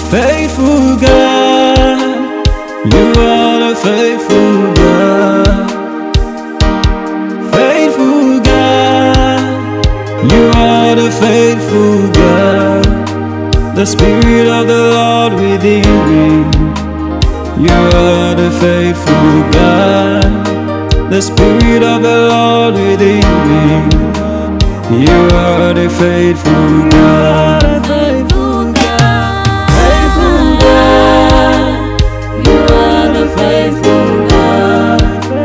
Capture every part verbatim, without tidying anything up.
Faithful God, you are the faithful God. Faithful God, you are the faithful God. The Spirit of the Lord within me. You are the faithful God. The Spirit of the Lord within me. You are the faithful God. Faithful God, faithful God, you are the faithful God.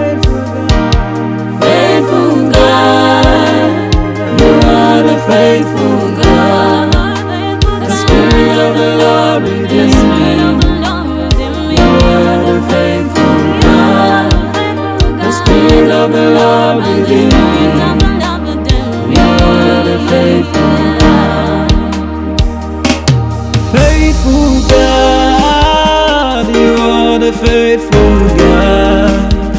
Faithful God, you are the faithful God. The Spirit of the Lord within me. You are the faithful God. The Spirit of the Lord within me. You are the faithful God. Faithful God, you are the faithful God.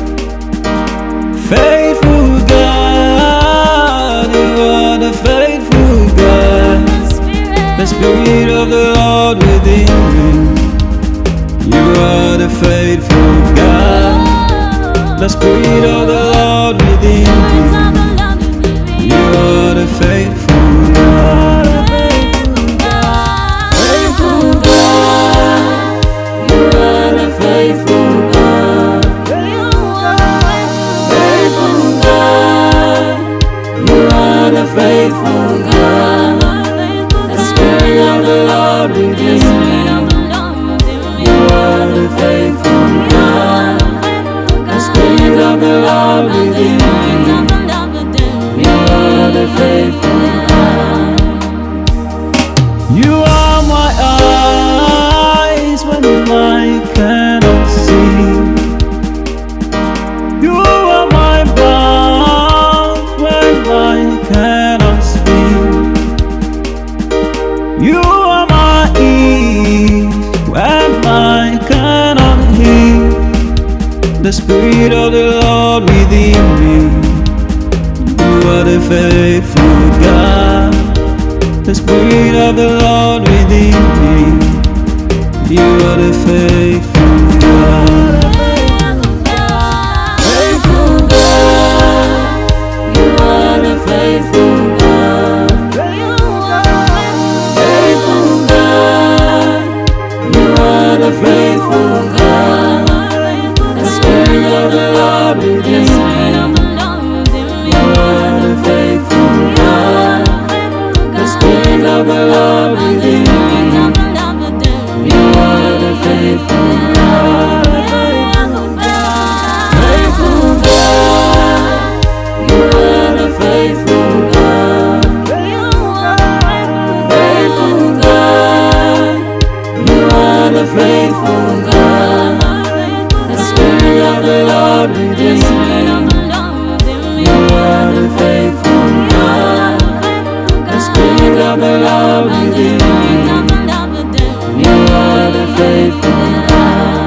Faithful God, you are the faithful God. The Spirit of the Lord within me. You are the faithful God. The Spirit of the Lord within me. You are the faithful God. Faithful God, you are the faithful God. Faithful God, you are the faithful God. The Spirit of the Lord within me. You are the faithful God. The Spirit of the Lord within me. You are the faithful God. You are my eyes when I cannot see. You are my mouth when I cannot speak. You are my ears when I cannot hear. The Spirit of the Lord within me. You are the faithful God. The Spirit of the Lord within me. You are the faithful God. Faithful God, you are the faithful God. Faithful God, you are the faithful God. The Spirit of the Lord within me. You are the faithful God. The Spirit of the Lord within me. You are the faithful God. Faithful God, you are the faithful God. Faithful God, you are the faithful God. The Spirit of the Lord within me. You are the faithful God. The Spirit of the Lord within me. You are the faithful God.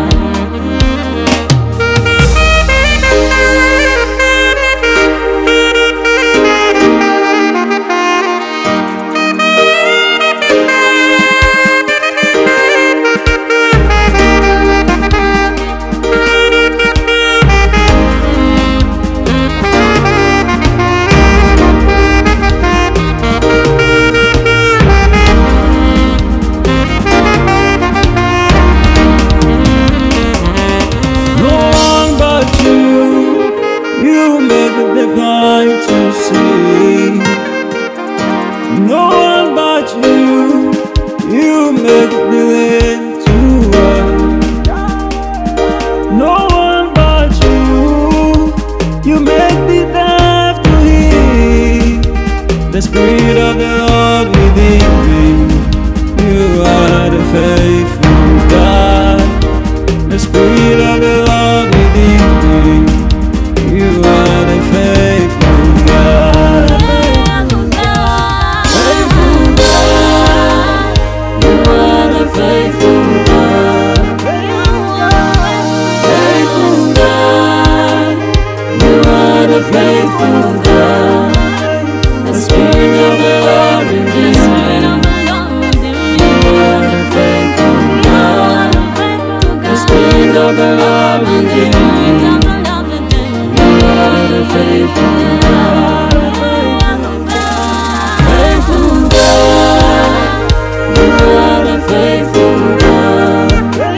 The blind to see. No one but you. You make the lame to walk. No one but you. You make the deaf to hear. The Spirit of the Lord within me. You are the faithful God. The Spirit of the Lord within me. You are the faithful God. Faithful God, you are the faithful God. Faithful God, you are the faithful God. The Spirit of the Lord within me. You are the faithful of the Lord within me. You are the faithful God. Faithful God. You are the faithful God.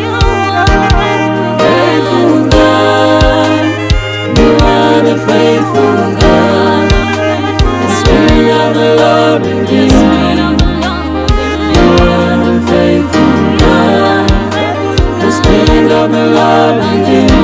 Faithful God. You are the faithful God. The Spirit of the Lord within me. You are the faithful God. The Spirit of the Lord within me.